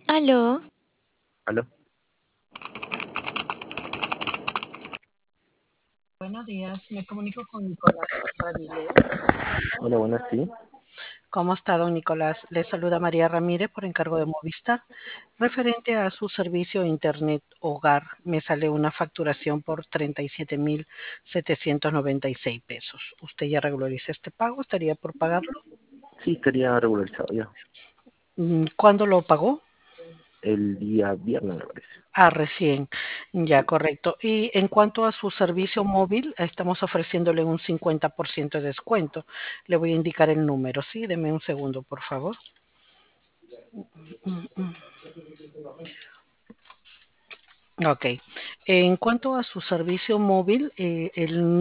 Aló, ¿Aló? Buenos días, me comunico con Nicolás Ramírez. Hola, buenas, sí. ¿Cómo está, don Nicolás? Le saluda María Ramírez por encargo de Movistar. Referente a su servicio de Internet Hogar, me sale una facturación por 37.796 pesos. ¿Usted ya regulariza este pago? ¿Estaría por pagarlo? Sí, estaría regularizado ya. ¿Cuándo lo pagó? El día viernes, me parece. Ah, recién. Ya, Sí. correcto. Y en cuanto a su servicio móvil, estamos ofreciéndole un 50% de descuento. Le voy a indicar el número, ¿sí? Deme un segundo, por favor. Ok. En cuanto a su servicio móvil, el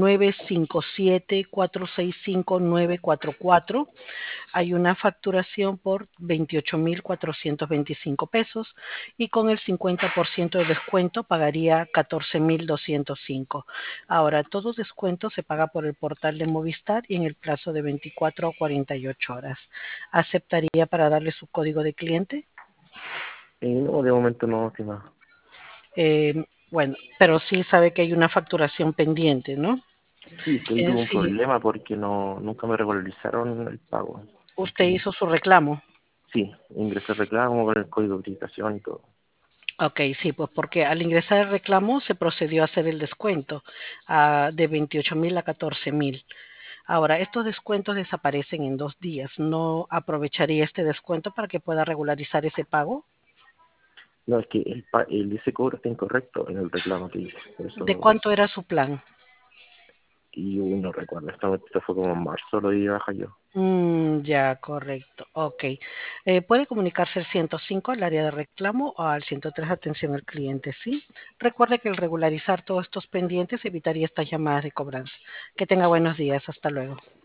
957-465-944, hay una facturación por 28.425 pesos y con el 50% de descuento pagaría 14.205. Ahora, todo descuento se paga por el portal de Movistar y en el plazo de 24 a 48 horas. ¿Aceptaría para darle su código de cliente? No, de momento no, sí más. Bueno, pero sí sabe que hay una facturación pendiente, ¿no? Sí, es que ahí tuve un Sí, problema porque nunca me regularizaron el pago. usted hizo su reclamo. Sí, ingresé el reclamo con el código de verificación y todo. Ok, sí, pues porque al ingresar el reclamo se procedió a hacer el descuento de 28.000 a 14.000. Ahora, estos descuentos desaparecen en 2 días. ¿No aprovecharía este descuento para que pueda regularizar ese pago? No, es que ese cobro está incorrecto en el reclamo que hice. Por ¿De eso, cuánto era su plan? y uy, no recuerdo, esto fue como en marzo, lo di de baja yo. Ya, correcto. Ok. Puede comunicarse al 105 al área de reclamo o al 103 atención al cliente, ¿sí? Recuerde que el regularizar todos estos pendientes evitaría estas llamadas de cobranza. Que tenga buenos días. Hasta luego.